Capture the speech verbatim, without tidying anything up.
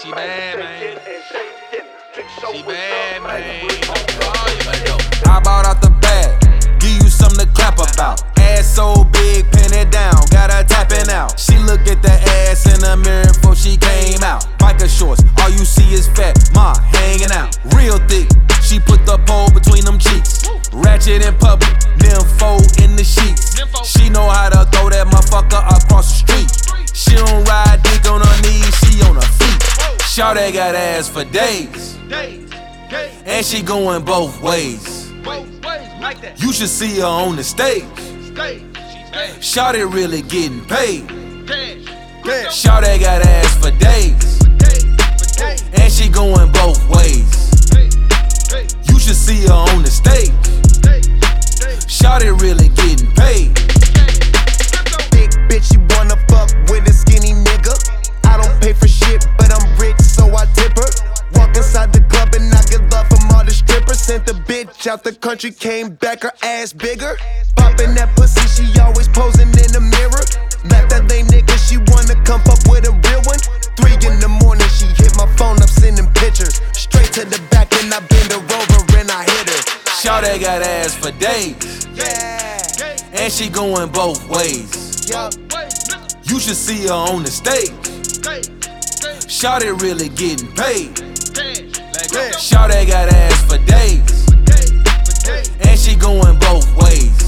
she bad, man. She bad, man. Oh, I bought out the bag, give you something to clap about. Ass so big, pin it down, got her tapping out. She look at the ass in the mirror before she came out. Biker shorts, all you see is fat, ma hanging out. Real thick, she put the pole between them cheeks. Ratchet in public, nympho in the sheets. She know how to throw that motherfucker across the street. She don't ride dick on her knees, she on her feet. Shawty got ass for days, and she going both ways. You should see her on the stage. Shawty really getting paid. Shawty got ass for days, and she going both ways. You should see her on the stage. Shawty really getting paid. Big bitch, you wanna fuck with a skinny nigga. I don't pay for shit, but I'm rich, so I tip her. Walk inside the club and I get love from all the strippers. Sent the bitch out the country, came back, her ass bigger. Poppin' that pussy, she always posing in the mirror. Left that lame nigga, she wanna come fuck with a real one. Three in the morning, she hit my phone up sending pictures. Straight to the back and I bend her over and I hit her. Shawty got ass for days, Yeah, and she going both ways. yup. You should see her on the stage. Shawty really getting paid. Shawty got ass for days, and she going both ways.